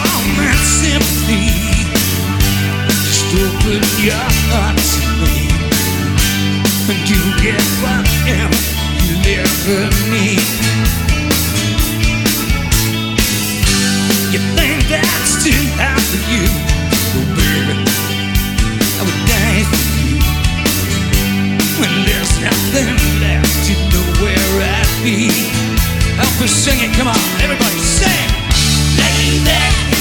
warm and sympathy. Just open your heart to me, and you'll get whatever you ever need. You think that's too hard for you? Well, baby, I would die for you. When there's nothing left, you know where I'd be. Help us sing it, come on, everybody sing. Lady,